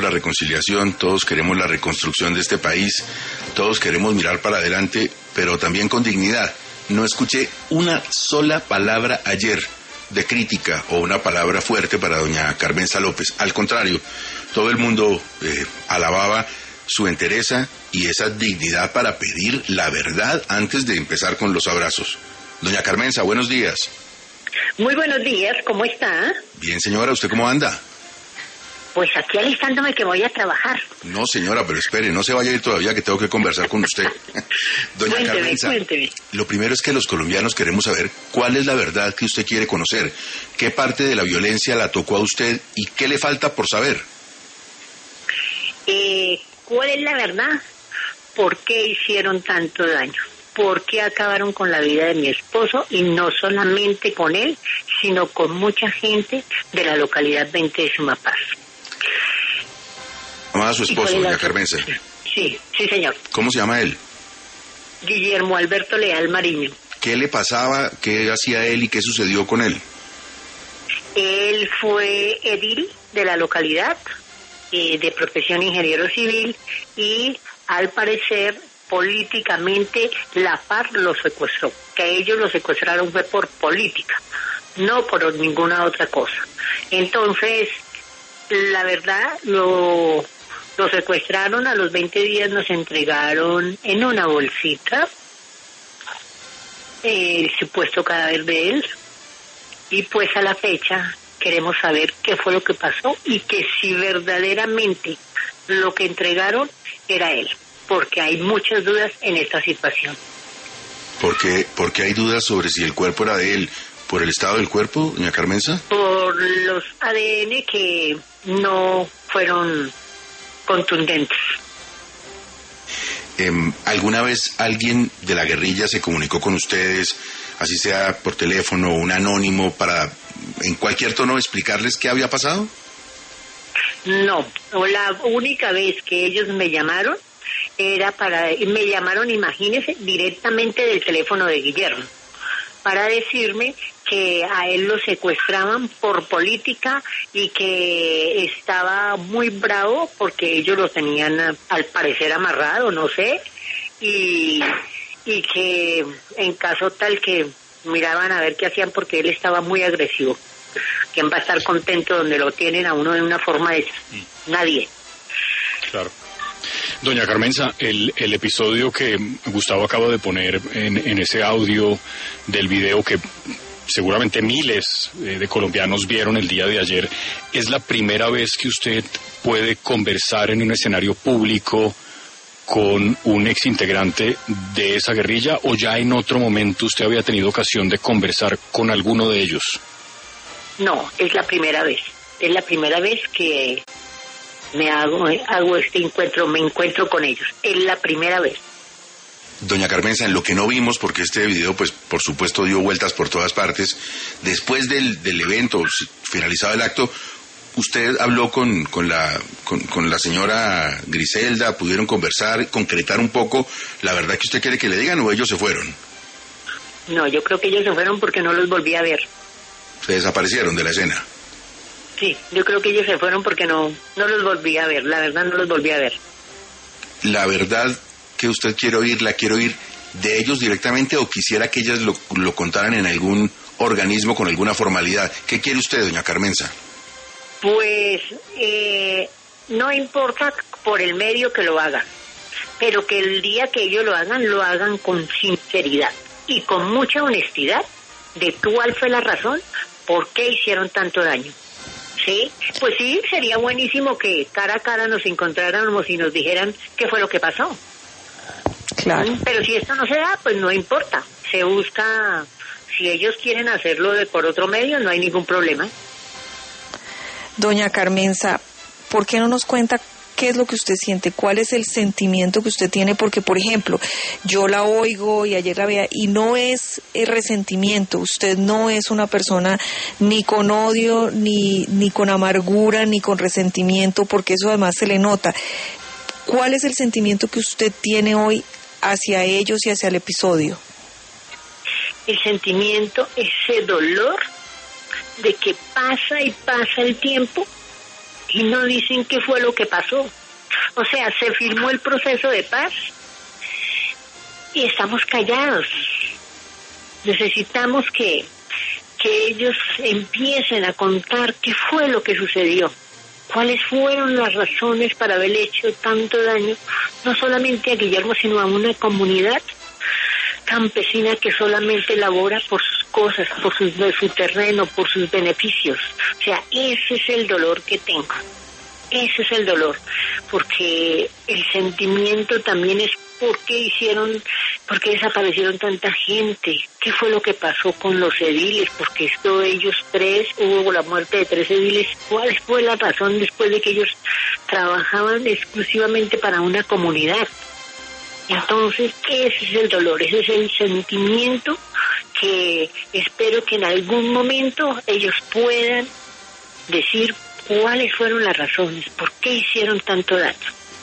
la reconciliación, todos queremos la reconstrucción de este país, todos queremos mirar para adelante, pero también con dignidad. No escuché una sola palabra ayer de crítica o una palabra fuerte para doña Carmenza López. Al contrario, todo el mundo alababa su entereza y esa dignidad para pedir la verdad antes de empezar con los abrazos. Doña Carmenza, buenos días. Muy buenos días, ¿cómo está? Bien, señora, ¿usted cómo anda? Pues aquí alistándome que voy a trabajar. No, señora, pero espere, no se vaya a ir todavía, que tengo que conversar con usted. Doña Carmenza, cuénteme. Lo primero es que los colombianos queremos saber cuál es la verdad que usted quiere conocer, qué parte de la violencia la tocó a usted y qué le falta por saber. ¿Cuál es la verdad? ¿Por qué hicieron tanto daño? ¿Por qué acabaron con la vida de mi esposo? Y no solamente con él, sino con mucha gente de la localidad 20 de Sumapaz. ¿Amaba a su esposo, doña Carmenza? Sí, señor. ¿Cómo se llama él? Guillermo Alberto Leal Mariño. ¿Qué le pasaba, qué hacía él y qué sucedió con él? Él fue edil de la localidad, de profesión ingeniero civil, y al parecer políticamente la FARC lo secuestró. Que ellos lo secuestraron fue por política, no por ninguna otra cosa. Entonces, la verdad, lo secuestraron, a los 20 días nos entregaron en una bolsita el supuesto cadáver de él, y pues a la fecha queremos saber qué fue lo que pasó y que si verdaderamente lo que entregaron era él, porque hay muchas dudas en esta situación. ¿Por qué hay dudas sobre si el cuerpo era de él? ¿Por el estado del cuerpo, doña Carmenza? Por los ADN que no fueron contundentes. ¿Alguna vez alguien de la guerrilla se comunicó con ustedes, así sea por teléfono o un anónimo, para en cualquier tono explicarles qué había pasado? No, la única vez que ellos me llamaron me llamaron, imagínese, directamente del teléfono de Guillermo, para decirme que a él lo secuestraban por política y que estaba muy bravo porque ellos lo tenían al parecer amarrado, no sé, y que en caso tal que miraban a ver qué hacían porque él estaba muy agresivo. ¿Quién va a estar contento donde lo tienen a uno de una forma de esa? Nadie. Claro. Doña Carmenza, el episodio que Gustavo acaba de poner en ese audio del video que seguramente miles de colombianos vieron el día de ayer, ¿es la primera vez que usted puede conversar en un escenario público con un exintegrante de esa guerrilla, o ya en otro momento usted había tenido ocasión de conversar con alguno de ellos? No, es la primera vez. Es la primera vez que me hago este encuentro, me encuentro con ellos. Es la primera vez. Doña Carmenza, en lo que no vimos, porque este video, pues, por supuesto, dio vueltas por todas partes, después del evento, finalizado el acto, ¿usted habló con la señora Griselda? ¿Pudieron conversar, concretar un poco la verdad que usted quiere que le digan, o ellos se fueron? No, yo creo que ellos se fueron porque no los volví a ver. ¿Se desaparecieron de la escena? Sí, yo creo que ellos se fueron porque no los volví a ver, la verdad no los volví a ver. La verdad que usted quiere oír, ¿la quiere oír de ellos directamente o quisiera que ellas lo contaran en algún organismo con alguna formalidad? ¿Qué quiere usted, doña Carmenza? Pues no importa por el medio que lo hagan, pero que el día que ellos lo hagan con sinceridad y con mucha honestidad de cuál fue la razón, por qué hicieron tanto daño. Sí, pues sí, sería buenísimo que cara a cara nos encontráramos y nos dijeran qué fue lo que pasó. Claro. Pero si esto no se da, pues no importa. Se busca, si ellos quieren hacerlo por otro medio, no hay ningún problema. Doña Carmenza, ¿por qué no nos cuenta qué es lo que usted siente? ¿Cuál es el sentimiento que usted tiene? Porque, por ejemplo, yo la oigo y ayer la veía y no es el resentimiento. Usted no es una persona ni con odio, ni con amargura, ni con resentimiento, porque eso además se le nota. ¿Cuál es el sentimiento que usted tiene hoy hacia ellos y hacia el episodio? El sentimiento, ese dolor de que pasa y pasa el tiempo y no dicen qué fue lo que pasó. O sea, se firmó el proceso de paz y estamos callados. Necesitamos que ellos empiecen a contar qué fue lo que sucedió, cuáles fueron las razones para haber hecho tanto daño, no solamente a Guillermo, sino a una comunidad campesina que solamente labora por sus cosas, de su terreno, por sus beneficios. O sea, ese es el dolor que tengo. Ese es el dolor, porque el sentimiento también es por qué desaparecieron tanta gente, qué fue lo que pasó con los ediles, porque hubo la muerte de 3 ediles, cuál fue la razón después de que ellos trabajaban exclusivamente para una comunidad. Entonces, ese es el dolor, ese es el sentimiento que espero que en algún momento ellos puedan decir cuáles fueron las razones, por qué hicieron tanto daño.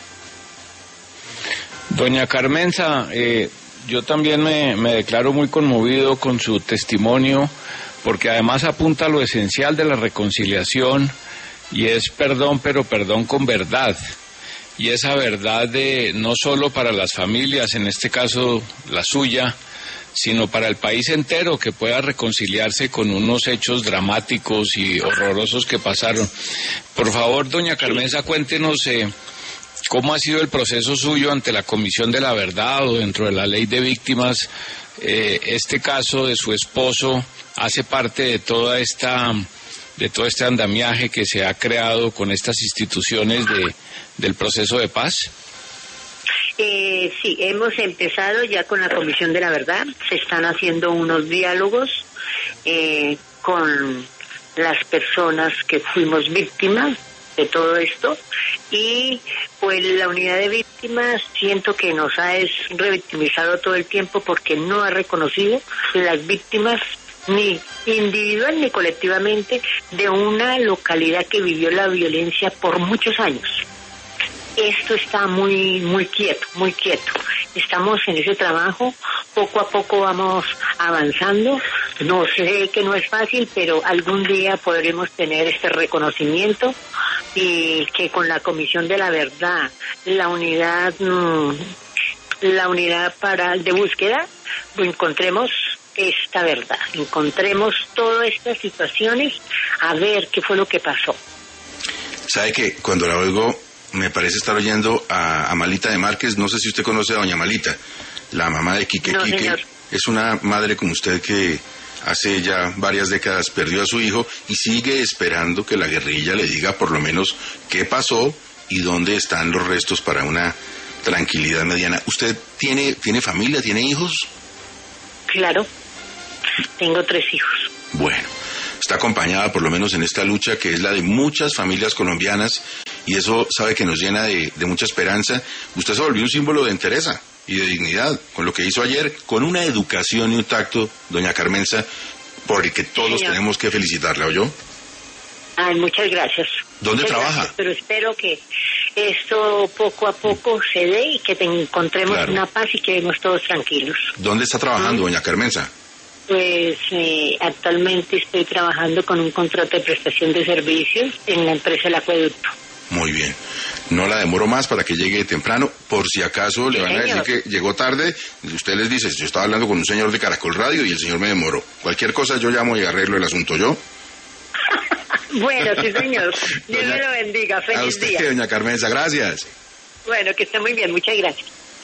Doña Carmenza, yo también me declaro muy conmovido con su testimonio, porque además apunta a lo esencial de la reconciliación, y es perdón, pero perdón con verdad. Y esa verdad no solo para las familias, en este caso la suya, sino para el país entero, que pueda reconciliarse con unos hechos dramáticos y horrorosos que pasaron. Por favor, doña Carmenza, cuéntenos cómo ha sido el proceso suyo ante la Comisión de la Verdad o dentro de la Ley de Víctimas. Este caso de su esposo hace parte de todo este andamiaje que se ha creado con estas instituciones del proceso de paz. Sí, hemos empezado ya con la Comisión de la Verdad. Se están haciendo unos diálogos con las personas que fuimos víctimas de todo esto, y pues la unidad de víctimas siento que nos ha revictimizado todo el tiempo, porque no ha reconocido las víctimas ni individual ni colectivamente de una localidad que vivió la violencia por muchos años. Esto está muy quieto, muy quieto. Estamos en ese trabajo, poco a poco vamos avanzando. No sé que no es fácil, pero algún día podremos tener este reconocimiento, y que con la Comisión de la Verdad, la unidad de búsqueda, encontremos esta verdad, encontremos todas estas situaciones, a ver qué fue lo que pasó. ¿Sabe que cuando la oigo me parece estar oyendo a Amalita de Márquez? No sé si usted conoce a doña Amalita, la mamá de Quique. No, Quique señor. Es una madre como usted que hace ya varias décadas perdió a su hijo y sigue esperando que la guerrilla le diga por lo menos qué pasó y dónde están los restos para una tranquilidad mediana. ¿Usted tiene familia, tiene hijos? Claro, tengo 3 hijos. Bueno, está acompañada por lo menos en esta lucha que es la de muchas familias colombianas, y eso sabe que nos llena de mucha esperanza. Usted se volvió un símbolo de entereza y de dignidad con lo que hizo ayer, con una educación y un tacto, doña Carmenza, por el que todos tenemos que felicitarla, ¿oyó? Ay, muchas gracias. ¿Dónde trabaja? Gracias, pero espero que esto poco a poco se dé y que encontremos una paz y quedemos todos tranquilos. ¿Dónde está trabajando, doña Carmenza? Pues actualmente estoy trabajando con un contrato de prestación de servicios en la empresa El Acueducto. Muy bien. No la demoro más para que llegue temprano. Por si acaso le van a decir que llegó tarde, usted les dice: yo estaba hablando con un señor de Caracol Radio y el señor me demoró. Cualquier cosa yo llamo y arreglo el asunto yo. Bueno, sí, señor. Dios me lo bendiga. Feliz a usted, día. Doña Carmenza, gracias. Bueno, que esté muy bien. Muchas gracias.